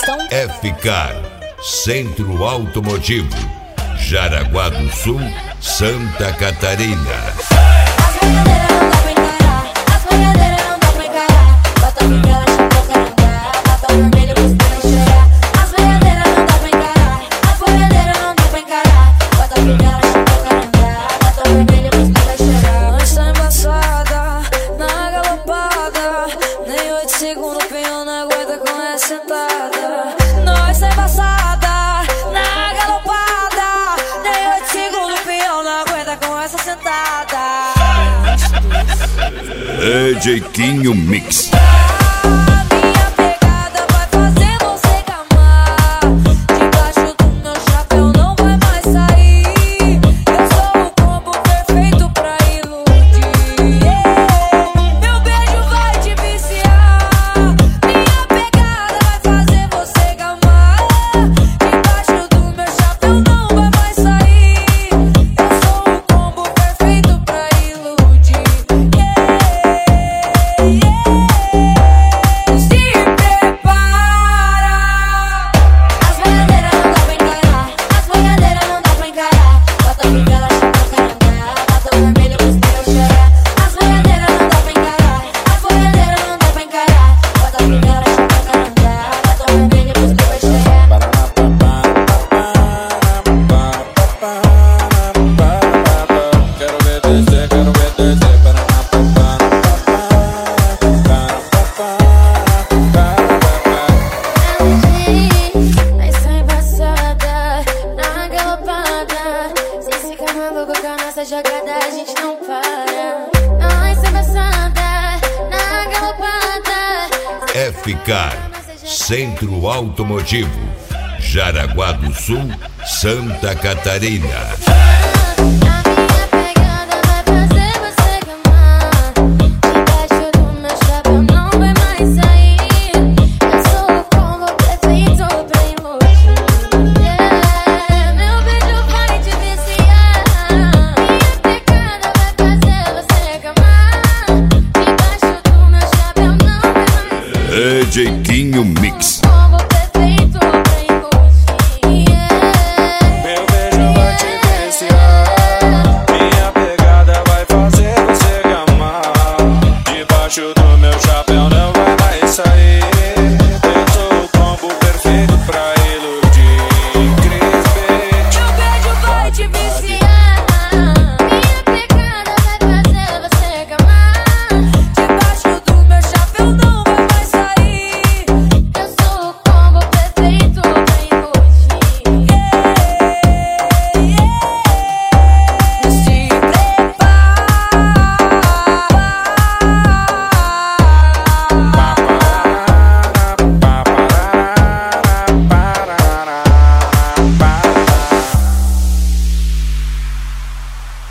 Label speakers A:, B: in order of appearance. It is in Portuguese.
A: Faustão.
B: FCAR, Centro Automotivo, Jaraguá do Sul, Santa Catarina.
C: Segundo peão na guarda com essa sentada. Nós tá embaçada na galopada. Nem 8 segundos peão na guarda com essa sentada.
B: DJ Quinho Mix.
C: Nessa jogada a gente não para. Nós tá embaçada na galopada.
B: FCAR, Centro Automotivo, Jaraguá do Sul, Santa Catarina. DJ Quinho Mix.